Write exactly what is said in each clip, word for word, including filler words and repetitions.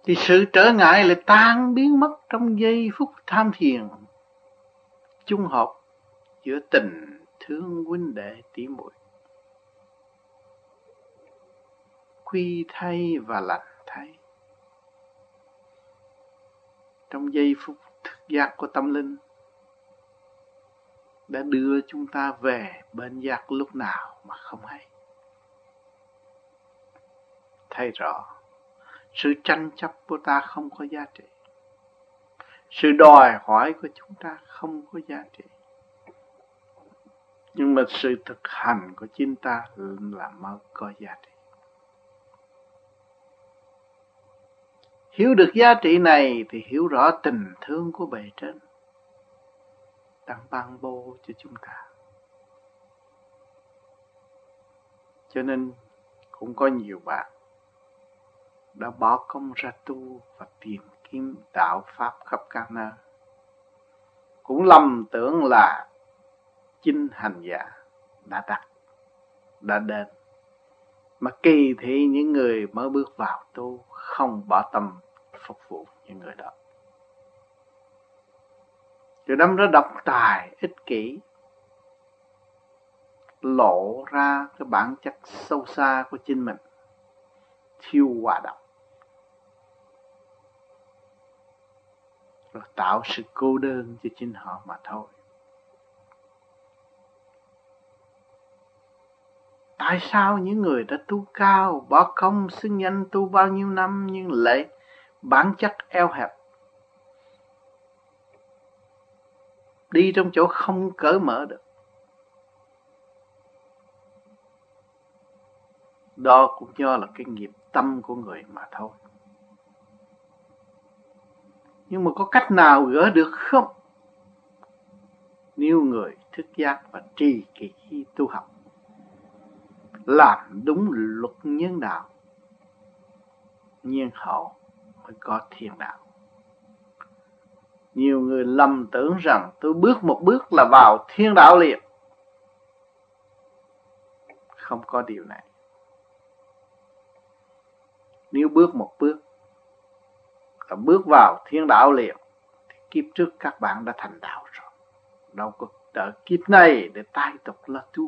thì sự trở ngại lại tan biến mất trong giây phút tham thiền chung hợp giữa tình thương huynh đệ tỷ muội, quy thay và lành thay. Trong giây phút thức giác của tâm linh đã đưa chúng ta về bên giác lúc nào mà không hay. Thấy rõ sự tranh chấp của ta không có giá trị, sự đòi hỏi của chúng ta không có giá trị, nhưng mà sự thực hành của chính ta là mới có giá trị. Hiểu được giá trị này thì hiểu rõ tình thương của bề trên đang ban bố cho chúng ta. Cho nên cũng có nhiều bạn đã bỏ công ra tu và tìm kiếm đạo pháp khắp các nơi, cũng lầm tưởng là chính hành giả đã đặt, đã đến, mà kỳ thị những người mới bước vào tu không bỏ tâm phục vụ những người đó. Rồi đâm ra độc tài, ích kỷ, lộ ra cái bản chất sâu xa của chính mình, thiếu hòa đồng, rồi tạo sự cô đơn cho chính họ mà thôi. Tại sao những người đã tu cao, bỏ công xưng danh tu bao nhiêu năm nhưng lại bản chất eo hẹp, đi trong chỗ không cởi mở được? Đó cũng do là cái nghiệp tâm của người mà thôi. Nhưng mà có cách nào gỡ được không? Nếu người thức giác và trì kỷ tu học, làm đúng luật nhân đạo, nhiên hậu mới có thiên đạo. Nhiều người lầm tưởng rằng tôi bước một bước là vào thiên đạo liền. Không có điều này. Nếu bước một bước là bước vào thiên đạo liền, thì kiếp trước các bạn đã thành đạo rồi. Đâu có đợi kiếp này để tái tục là tu.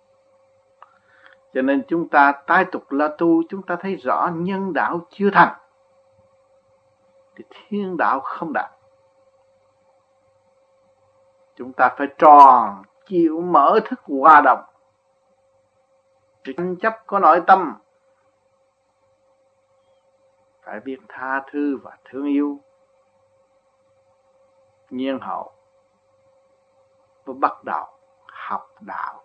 Cho nên chúng ta tái tục là tu, chúng ta thấy rõ nhân đạo chưa thành thì thiên đạo không đạt. Chúng ta phải tròn, chịu mở thức hòa đồng. Tranh chấp có nội tâm, phải biết tha thứ và thương yêu, nhiên hậu mới bắt đầu học đạo.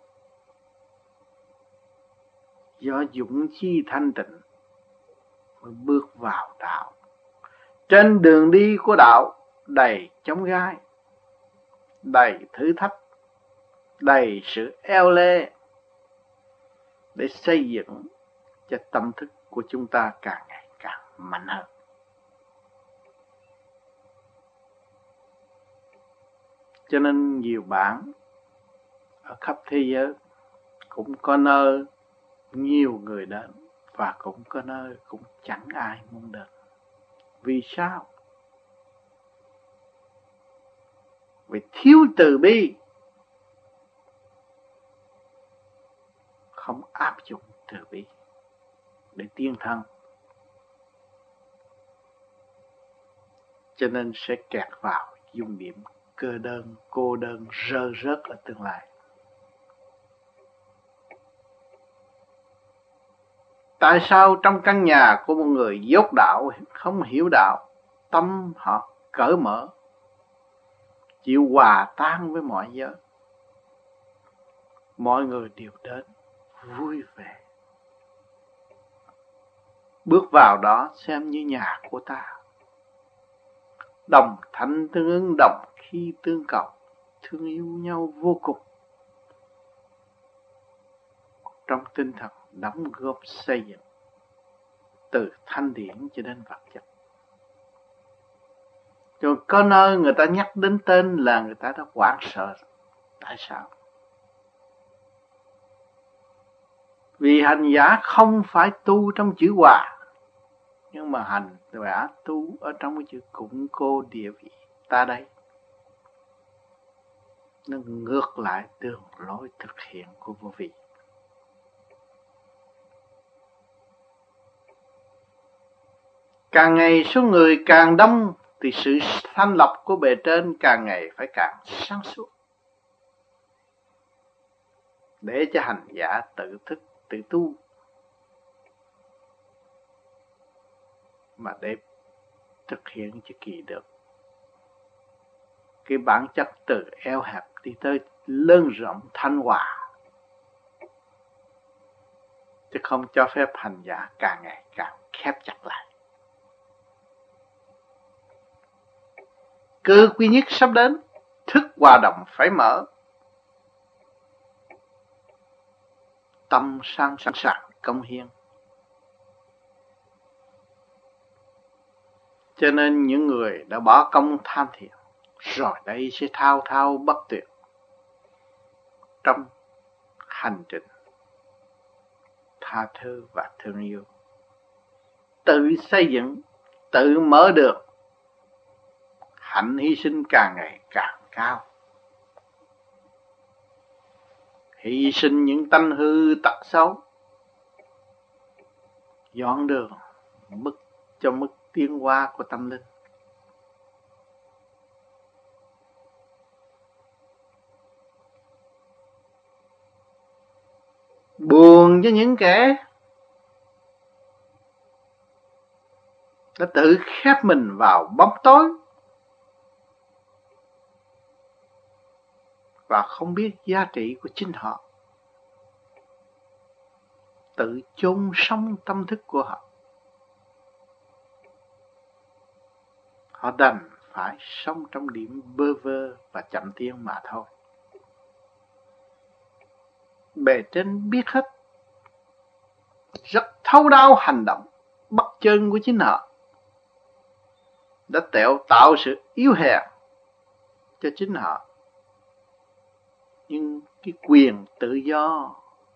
Do dũng chi thanh tịnh mới bước vào đạo. Trên đường đi của đạo đầy chông gai, đầy thử thách, đầy sự eo lê, để xây dựng cho tâm thức của chúng ta càng ngày càng mạnh hơn. Cho nên nhiều bạn ở khắp thế giới cũng có nơi nhiều người đến, và cũng có nơi cũng chẳng ai muốn đến. Vì sao? Vì thiếu từ bi, không áp dụng từ bi để tiến thân, cho nên sẽ kẹt vào dung điểm cơ đơn, cô đơn, rơ rớt ở tương lai. Tại sao trong căn nhà của một người dốt đạo, không hiểu đạo, tâm họ cởi mở, chịu hòa tan với mọi giới, mọi người đều đến vui vẻ, bước vào đó xem như nhà của ta, đồng thanh tương ứng, đồng khi tương cầu, thương yêu nhau vô cùng, trong tinh thần đóng góp xây dựng từ thanh điển cho đến vật chất. Rồi có nơi người ta nhắc đến tên là người ta đã hoảng sợ. Tại sao? Vì hành giả không phải tu trong chữ hòa, Nhưng mà hành giả tu ở trong cái chữ củng cố địa vị ta đây, nó ngược lại đường lối thực hiện của vô vi. Càng ngày số người càng đông thì sự thanh lọc của bề trên càng ngày phải càng sáng suốt, để cho hành giả tự thức, tự tu, mà để thực hiện cho kỳ được cái bản chất từ eo hẹp đi tới lớn rộng thanh hòa, chứ không cho phép hành giả càng ngày càng khép chặt lại. Cơ quy nhất sắp đến, thức hòa đồng phải mở, tâm sẵn sàng công hiến. Cho nên những người đã bỏ công tham thiền rồi đây sẽ thao thao bất tuyệt trong hành trình tha thứ và thương yêu, tự xây dựng, tự mở đường, hạnh hy sinh càng ngày càng cao, hy sinh những tánh hư tật xấu, dọn đường bước cho mức tiến hóa của tâm linh. Buồn cho những kẻ đã tự khép mình vào bóng tối và không biết giá trị của chính họ, tự chôn sống tâm thức của họ. Họ đành phải sống trong điểm bơ vơ và chậm tiến mà thôi. Bề trên biết hết, rất thấu đáo hành động bất chợt của chính họ, đã tạo tạo sự yếu hèn cho chính họ. Nhưng cái quyền tự do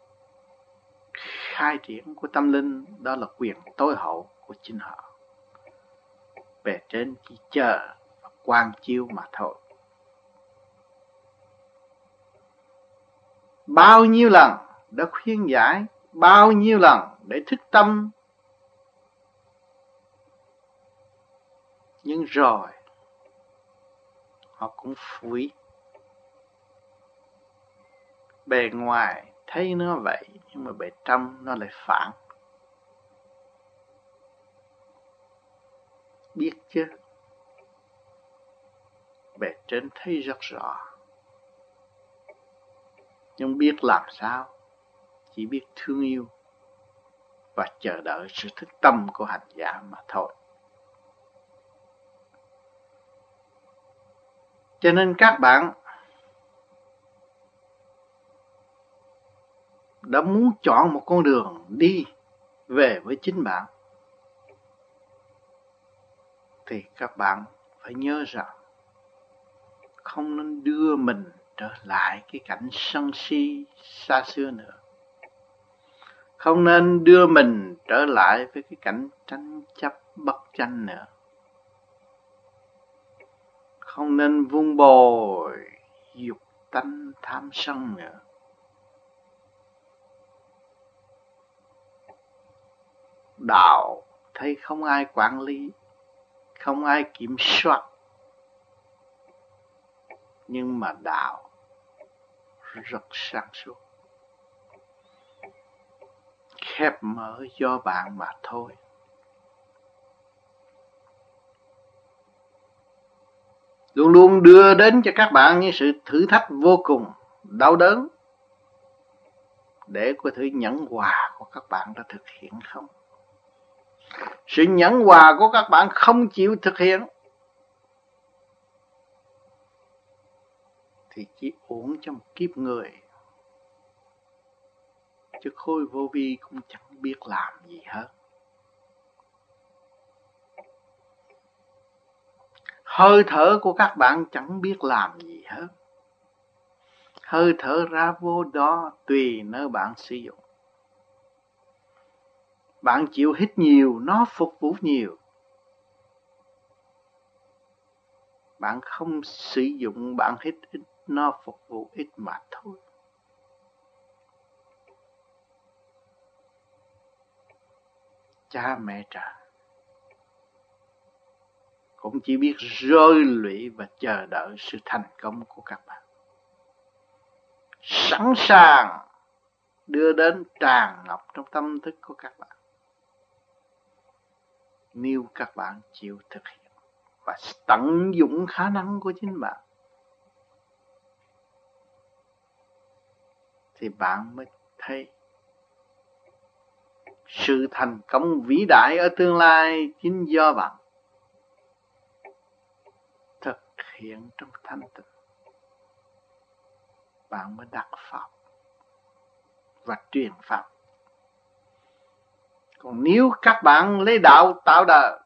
khai triển của tâm linh, đó là quyền tối hậu của chính họ. Bề trên chỉ chờ và quang chiếu mà thôi. Bao nhiêu lần đã khuyên giải, bao nhiêu lần để thức tâm, nhưng rồi họ cũng phủi. Bề ngoài thấy nó vậy, nhưng mà bề trong nó lại phản. Biết chứ, bề trên thấy rất rõ, nhưng biết làm sao, chỉ biết thương yêu và chờ đợi sự thức tâm của hành giả mà thôi. Cho nên các bạn đã muốn chọn một con đường đi về với chính bạn, thì các bạn phải nhớ rằng không nên đưa mình trở lại cái cảnh sân si xa xưa nữa. Không nên đưa mình trở lại với cái cảnh tranh chấp bất tranh nữa. Không nên vun bồi dục tánh tham sân nữa. Đạo thấy không ai quản lý, không ai kiểm soát, nhưng mà đạo rất sáng suốt, khép mở cho bạn mà thôi. Luôn luôn đưa đến cho các bạn những sự thử thách vô cùng đau đớn, để có thể nhẫn hòa của các bạn đã thực hiện không. Sự nhẫn hòa của các bạn không chịu thực hiện thì chỉ uổng cho một kiếp người, chứ khối vô vi cũng chẳng biết làm gì hết. Hơi thở của các bạn chẳng biết làm gì hết. Hơi thở ra vô đó tùy nơi bạn sử dụng. Bạn chịu hít nhiều, nó phục vụ nhiều. Bạn không sử dụng, bạn hít ít, nó phục vụ ít mà thôi. Cha mẹ trời cũng chỉ biết rơi lụy và chờ đợi sự thành công của các bạn. Sẵn sàng đưa đến tràn ngập trong tâm thức của các bạn, nếu các bạn chịu thực hiện và tận dụng khả năng của chính bạn, thì bạn mới thấy sự thành công vĩ đại ở tương lai chính do bạn thực hiện trong thanh tịnh. Bạn mới đắc pháp và truyền pháp. Còn nếu các bạn lấy đạo tạo đời,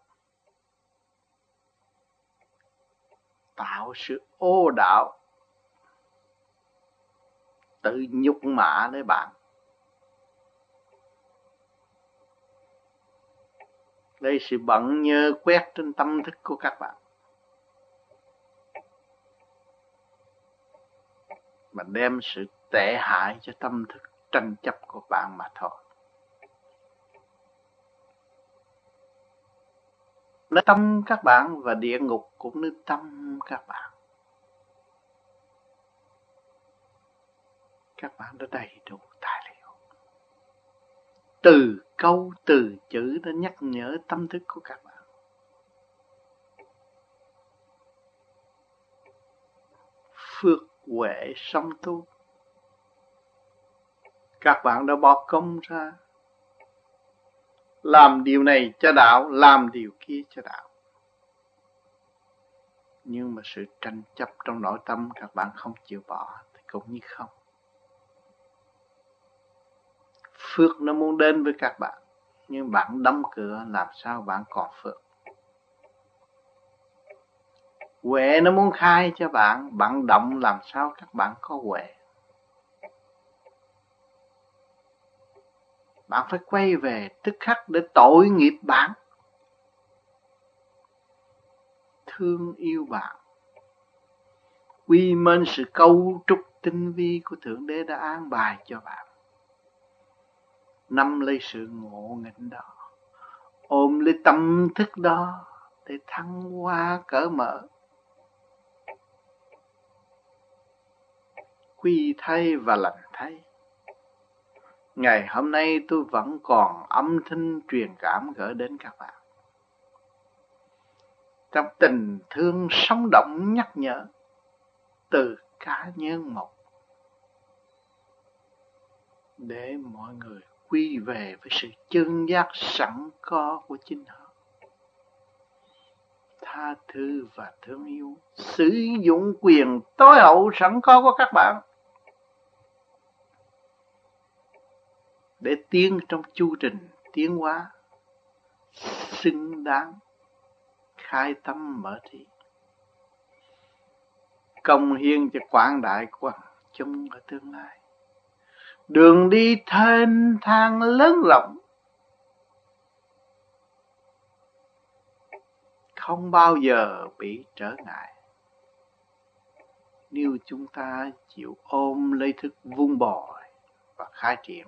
tạo sự ô đạo, tự nhục mạ lấy bạn, lấy sự bận nhơ quét trên tâm thức của các bạn, mà đem sự tệ hại cho tâm thức tranh chấp của bạn mà thôi. Nơi tâm các bạn và địa ngục cũng nơi tâm các bạn. Các bạn đã đầy đủ tài liệu, từ câu từ chữ đã nhắc nhở tâm thức của các bạn. Phước huệ song tu, các bạn đã bỏ công ra làm điều này cho đạo, làm điều kia cho đạo. Nhưng mà sự tranh chấp trong nội tâm các bạn không chịu bỏ thì cũng như không. Phước nó muốn đến với các bạn, nhưng bạn đóng cửa, làm sao bạn còn phước. Huệ nó muốn khai cho bạn, bạn động làm sao các bạn có huệ. Bạn phải quay về tức khắc để tội nghiệp bạn, thương yêu bạn, quy mến sự cấu trúc tinh vi của Thượng Đế đã an bài cho bạn. Nắm lấy sự ngộ nghĩnh đó, ôm lấy tâm thức đó để thăng hoa cởi mở. Quy thay và lành thay. Ngày hôm nay tôi vẫn còn âm thanh truyền cảm gửi đến các bạn, trong tình thương sống động nhắc nhở từ cá nhân một, để mọi người quy về với sự chân giác sẵn có của chính họ. Tha thứ và thương yêu, sử dụng quyền tối hậu sẵn có của các bạn để tiến trong chu trình tiến hóa xứng đáng, khai tâm mở thị, công hiến cho quảng đại quần chúng ở tương lai. Đường đi thênh thang lớn rộng, không bao giờ bị trở ngại nếu chúng ta chịu ôm lấy thức vun bồi và khai triển.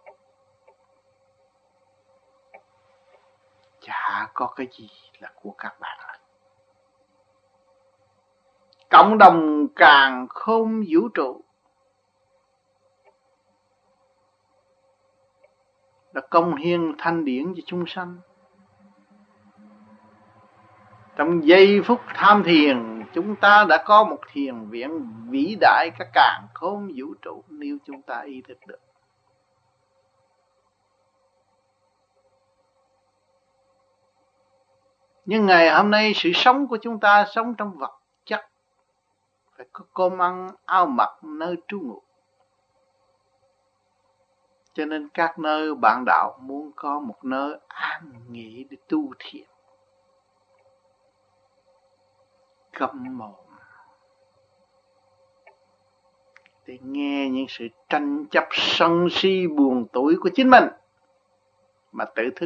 Chả có cái gì là của các bạn. Cộng đồng càng không vũ trụ đã công hiến thanh điển cho chúng sanh. Trong giây phút tham thiền, chúng ta đã có một thiền viện vĩ đại cả càn khôn vũ trụ nếu chúng ta ý thức được. Nhưng ngày hôm nay sự sống của chúng ta sống trong vật chất, phải có cơm ăn, áo mặc, nơi trú ngụ. Cho nên các nơi bạn đạo muốn có một nơi an nghỉ để tu thiền. Câm mồm để nghe những sự tranh chấp sân si buồn tủi của chính mình, mà tự thức.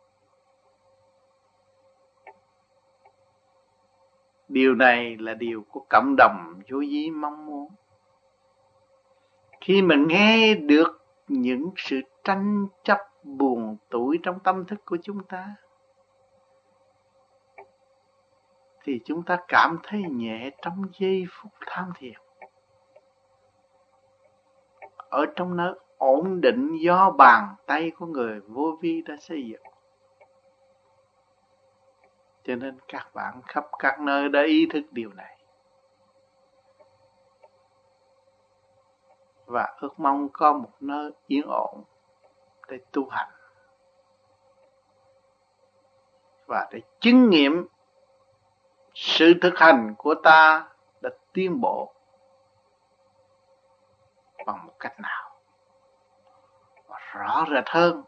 Điều này là điều của cộng đồng vô vi mong muốn. Khi mình nghe được những sự tranh chấp buồn tủi trong tâm thức của chúng ta, thì chúng ta cảm thấy nhẹ trong giây phút tham thiền. Ở trong nơi ổn định do bàn tay của người vô vi đã xây dựng. Cho nên các bạn khắp các nơi đã ý thức điều này. Và ước mong có một nơi yên ổn để tu hành. Và để chứng nghiệm sự thực hành của ta đã tiến bộ bằng một cách nào. Và rõ rệt hơn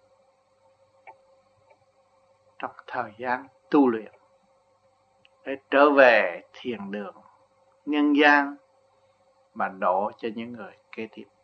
trong thời gian tu luyện. Để trở về thiền đường nhân gian mà độ cho những người kế tiếp.